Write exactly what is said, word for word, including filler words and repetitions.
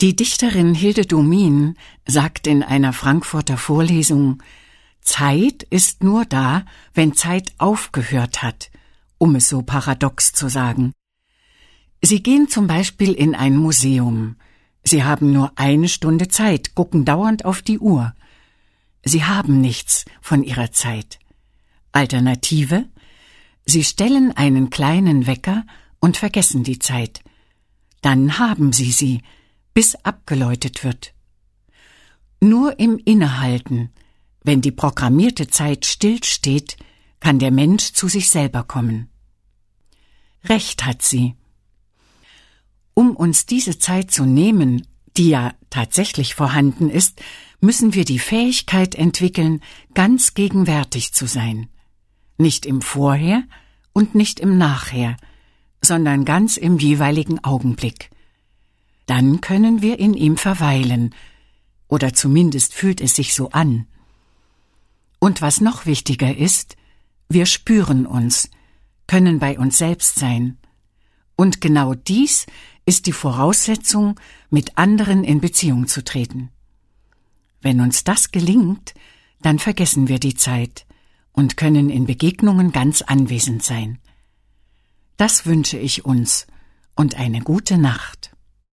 Die Dichterin Hilde Domin sagt in einer Frankfurter Vorlesung: Zeit ist nur da, wenn Zeit aufgehört hat, um es so paradox zu sagen. Sie gehen zum Beispiel in ein Museum. Sie haben nur eine Stunde Zeit, gucken dauernd auf die Uhr. Sie haben nichts von ihrer Zeit. Alternative: Sie stellen einen kleinen Wecker und vergessen die Zeit. Dann haben Sie sie, bis abgeläutet wird. Nur im Innehalten, wenn die programmierte Zeit stillsteht, kann der Mensch zu sich selber kommen. Recht hat sie. Um uns diese Zeit zu nehmen, die ja tatsächlich vorhanden ist, müssen wir die Fähigkeit entwickeln, ganz gegenwärtig zu sein. Nicht im Vorher und nicht im Nachher, sondern ganz im jeweiligen Augenblick. Dann können wir in ihm verweilen, oder zumindest fühlt es sich so an. Und was noch wichtiger ist, wir spüren uns, können bei uns selbst sein. Und genau dies ist die Voraussetzung, mit anderen in Beziehung zu treten. Wenn uns das gelingt, dann vergessen wir die Zeit und können in Begegnungen ganz anwesend sein. Das wünsche ich uns und eine gute Nacht.